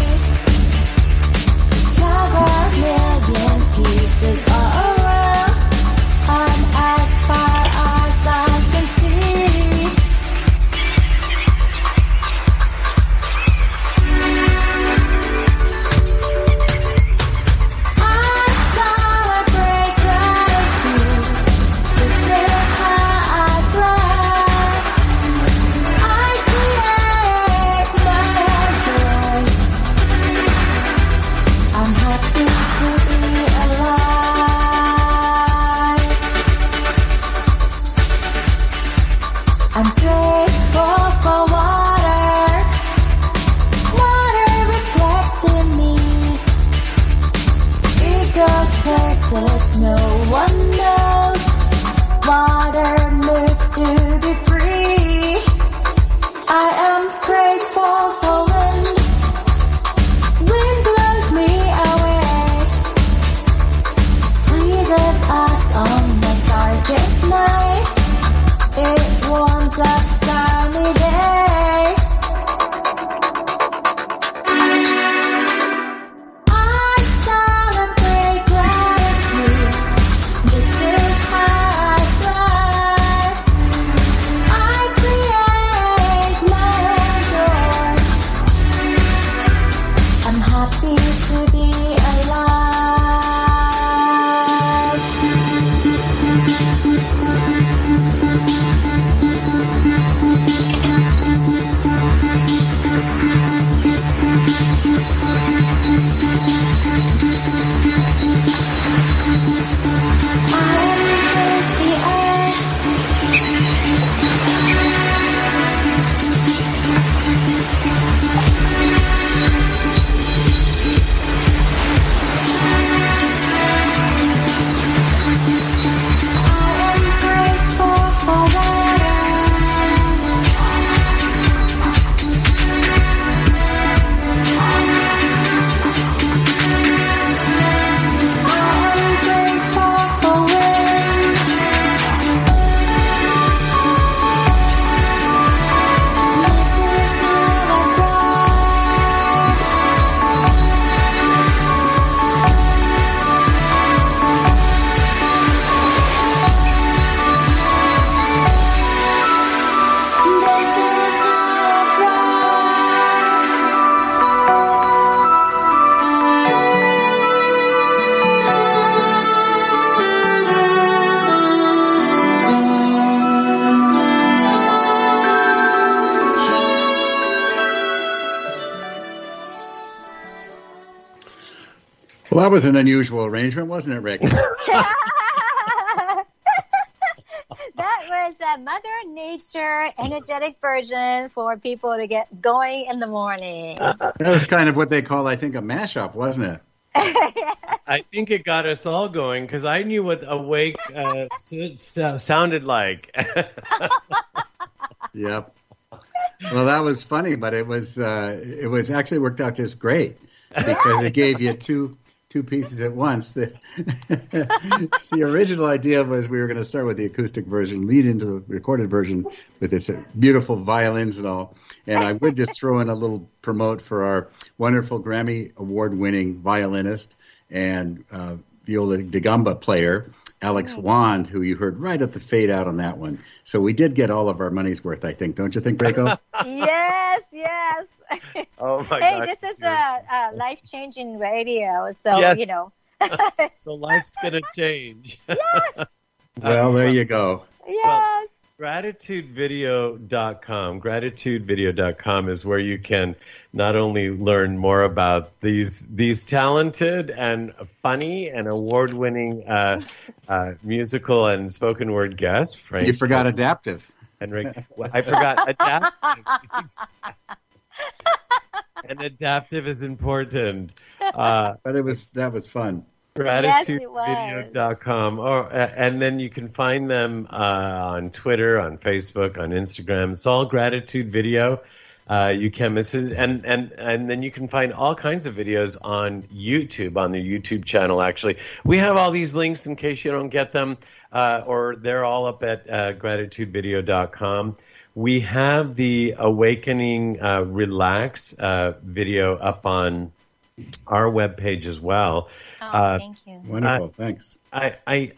Discover million pieces all around. I'm as far as I can see. I celebrate gratitude. This is how I thrive. I create my own joy. I'm happy to be alive. I'm grateful for water. Water reflects in me. Ego's places no one knows. Water moves to be free. I am grateful for wind. Wind blows me away. Freezes us on the darkest nights. It warms up sunny days. Well, that was an unusual arrangement, wasn't it, Rick? That was a Mother Nature energetic version for people to get going in the morning. That was kind of what they call, I think, a mashup, wasn't it? I think it got us all going because I knew what awake sounded like. Yep. Well, that was funny, but it was actually worked out just great because it gave you two pieces at once. The original idea was we were going to start with the acoustic version, lead into the recorded version with its beautiful violins and all. And I would just throw in a little promote for our wonderful Grammy Award-winning violinist and viola da gamba player, Alex Wand, who you heard right at the fade out on that one. So we did get all of our money's worth, I think. Don't you think, Reiko? Yes. Oh, my Hey, God. this is a life-changing radio, so, Yes. you know. So life's going to change. Yes. Well, there you go. Yes. Gratitudevideo.com is where you can not only learn more about these talented and funny and award-winning musical and spoken word guests. Frank, You forgot adaptive. Henrik. I forgot adaptive. And adaptive is important. But that was fun. Gratitudevideo.com. And then you can find them on Twitter, on Facebook, on Instagram. It's all Gratitude Video. You can miss it. And then you can find all kinds of videos on YouTube, on their YouTube channel, actually. We have all these links in case you don't get them, or they're all up at gratitudevideo.com. We have the Awakening Relax video up on our webpage as well. Oh, thank you. Wonderful, thanks. I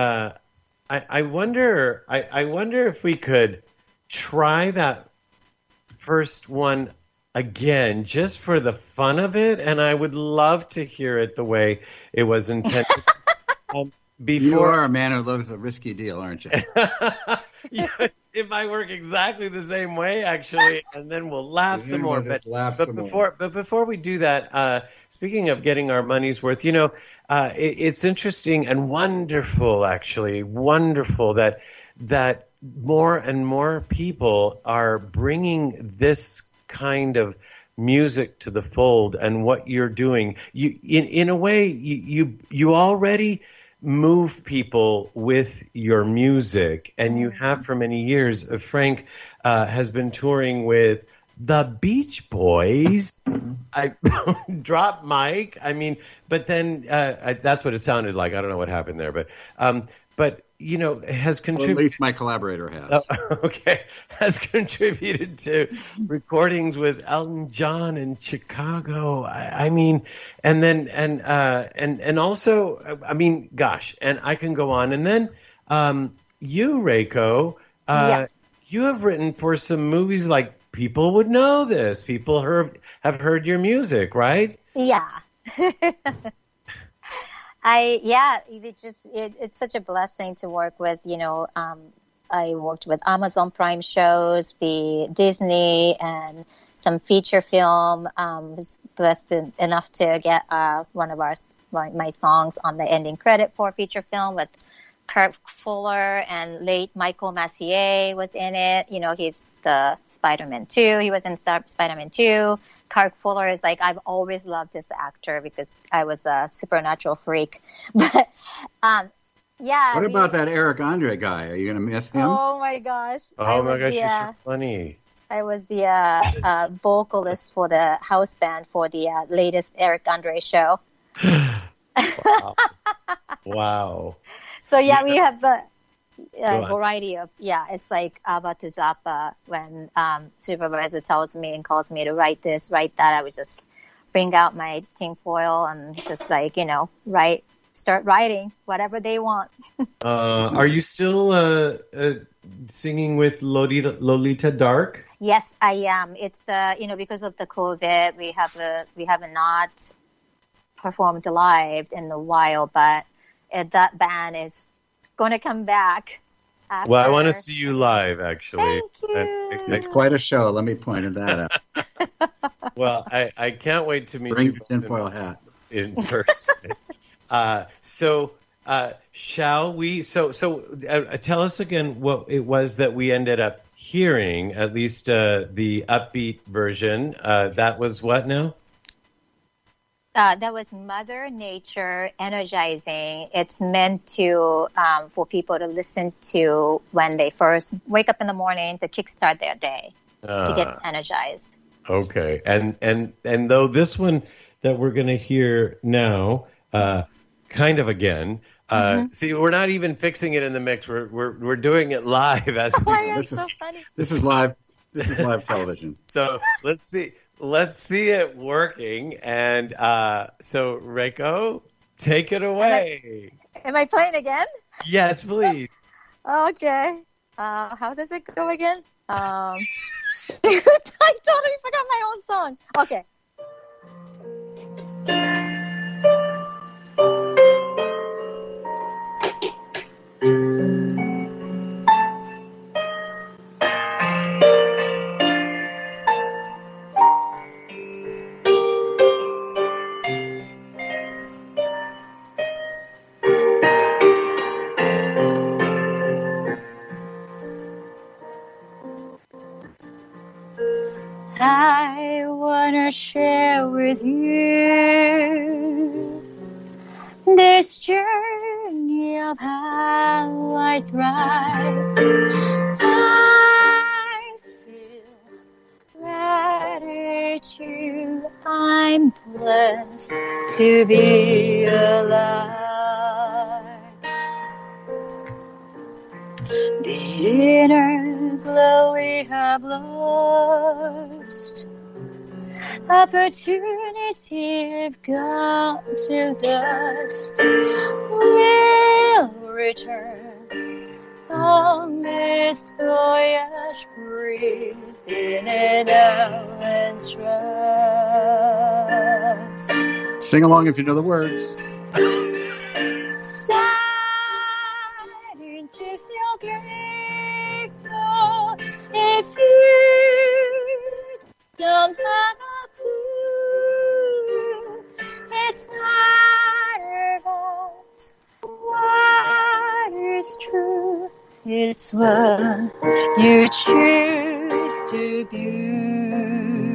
wonder if we could try that first one again, just for the fun of it, and I would love to hear it the way it was intended. You are a man who loves a risky deal, aren't you? Yeah, it might work exactly the same way, actually, and then we'll laugh some more. But before we do that, speaking of getting our money's worth, it's interesting and wonderful, actually, wonderful that more and more people are bringing this kind of music to the fold, and what you're doing, in a way, you already move people with your music, and you have for many years. Frank has been touring with the Beach Boys. I dropped Mike. I mean, but then that's what it sounded like. I don't know what happened there, but has contributed. Well, at least my collaborator has. Okay, has contributed to recordings with Elton John in Chicago. I mean, and then and also, I mean, gosh, and I can go on. And then you, Reiko, yes. You have written for some movies like people would know this. People have heard your music, right? Yeah. It's such a blessing to work with, I worked with Amazon Prime shows, the Disney, and some feature film. Was blessed enough to get one of my songs on the ending credit for a feature film with Kirk Fuller, and late Michael Macié was in it. He's the Spider-Man 2. He was in Spider-Man 2. Kirk Fuller is like, I've always loved this actor because I was a supernatural freak. But, What about that Eric Andre guy? Are you going to miss him? Oh my gosh. Oh my gosh, you're so funny. I was the vocalist for the house band for the latest Eric Andre show. Wow. So we have a variety of, it's like Abba to Zappa. When supervisor tells me and calls me to write this, write that, I would just bring out my tinfoil and just start writing whatever they want. Are you still singing with Lolita Dark? Yes, I am. It's because of the COVID, we have not performed live in a while, but that band is going to come back. After. Well, I want to see you live, actually. Thank you. It's quite a show. Let me point that out. Well, I can't wait to meet Bring you. your tinfoil hat. in person. Shall we? Tell us again what it was that we ended up hearing, at least the upbeat version. That was what now? That was Mother Nature Energizing. It's meant to for people to listen to when they first wake up in the morning to kickstart their day, to get energized. Okay, and though this one that we're going to hear now, kind of again. See, we're not even fixing it in the mix. We're doing it live as we funny. This is live. This is live television. So let's see it working. And so Reiko, take it away. Am I playing again? Yes, please. Okay. How does it go again? Shoot, I totally forgot my own song. Okay. I wanna share with you this journey of how I thrive. I feel gratitude. I'm blessed to be alive. The inner glow we have lost, opportunity have gone to dust, will return on this voyage. Breathe in and out and trust. Sing along if you know the words. Starting to feel grateful. If you don't have a clue, it's not about what is true. It's what you choose to view.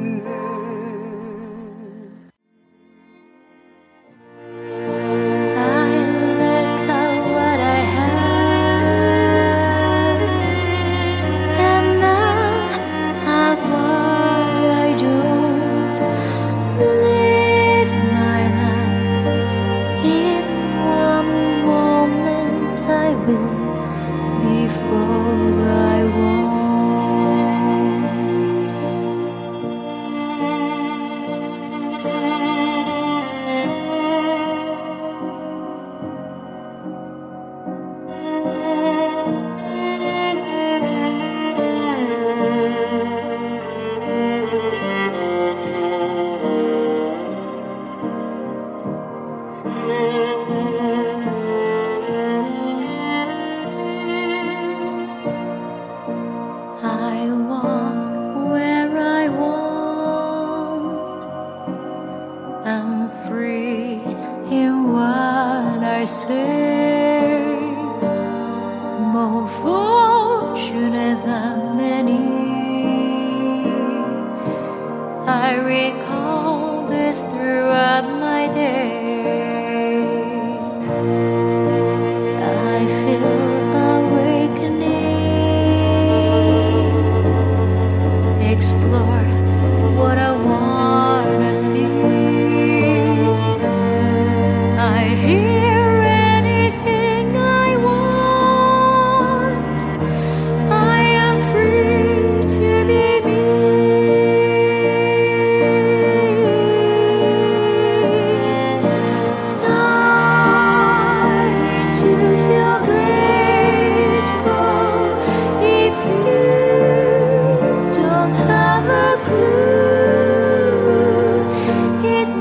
It's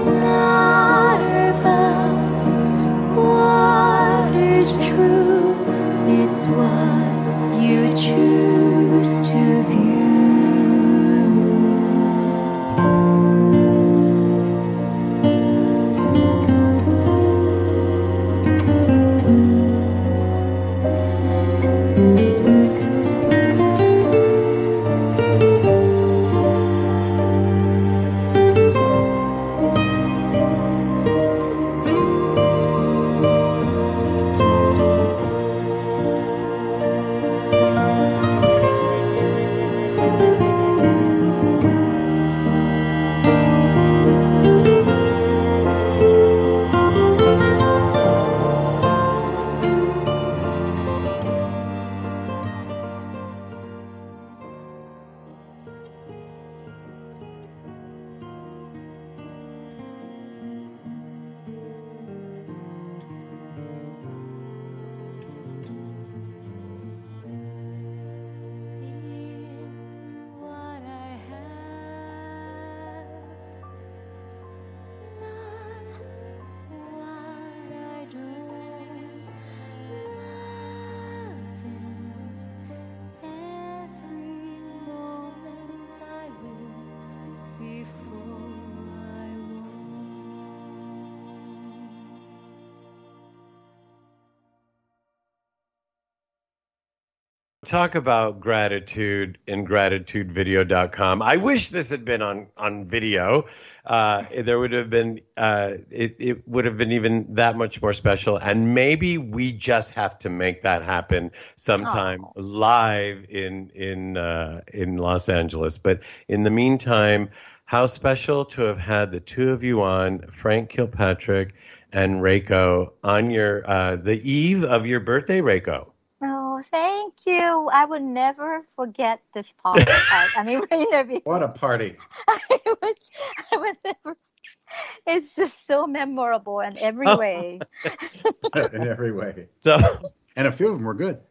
Talk about gratitude in gratitudevideo.com. I wish this had been on video. There would have been it would have been even that much more special. And maybe we just have to make that happen sometime live in Los Angeles. But in the meantime, how special to have had the two of you on, Frank Kilpatrick and Reiko, on your the eve of your birthday, Reiko. Oh, thank you. I will never forget this party. I mean, what a party. I would never. It's just so memorable in every way. In every way. So, and a few of them were good.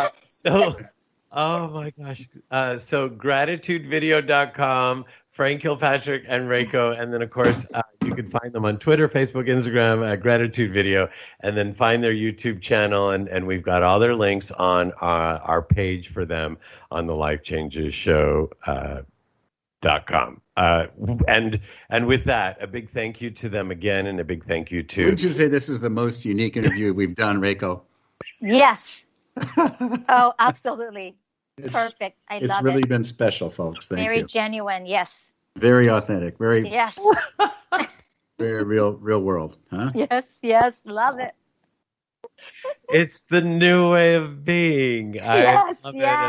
Oh my gosh. So gratitudevideo.com, Frank Kilpatrick and Reiko. And then, of course, you can find them on Twitter, Facebook, Instagram at Gratitude Video, and then find their YouTube channel. And we've got all their links on our page for them on the Life Changes Show. .com. And with that, a big thank you to them again, and a big thank you to. Wouldn't you say this is the most unique interview we've done, Reiko? Yes. Oh, absolutely. Perfect. I love it. It's really been special, folks. Thank you. Very genuine. Yes. Very authentic. Very. Yes. Very real world, huh? Yes. Love it. It's the new way of being. Yes.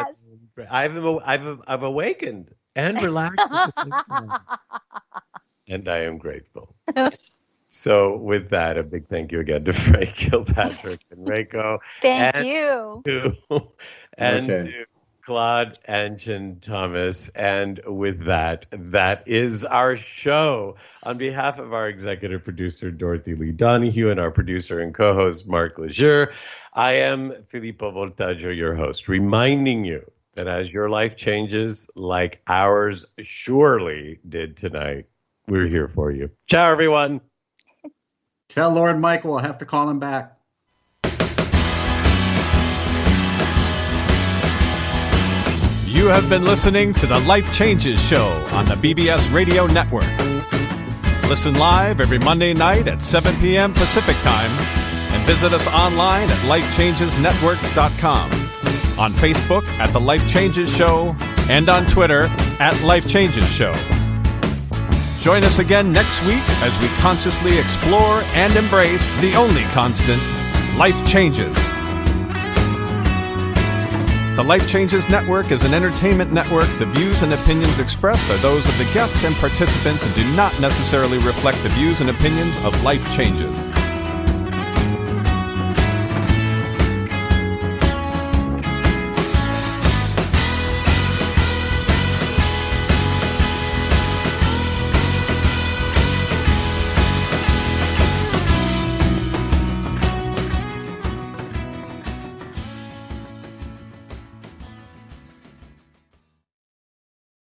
I've awakened and relaxed at the same time. And I am grateful. So with that, a big thank you again to Frank Kilpatrick and Reiko. Thank you. To Claude Anchin Thomas. And with that, that is our show. On behalf of our executive producer, Dorothy Lee Donahue, and our producer and co-host, Mark Lejeune, I am Filippo Voltaggio, your host, reminding you that as your life changes, like ours surely did tonight, we're here for you. Ciao, everyone. Tell Lord Michael I'll have to call him back. You have been listening to the Life Changes Show on the BBS Radio Network. Listen live every Monday night at 7 p.m. Pacific Time and visit us online at lifechangesnetwork.com, on Facebook at The Life Changes Show, and on Twitter at Life Changes Show. Join us again next week as we consciously explore and embrace the only constant, life changes. The Life Changes Network is an entertainment network. The views and opinions expressed are those of the guests and participants and do not necessarily reflect the views and opinions of Life Changes.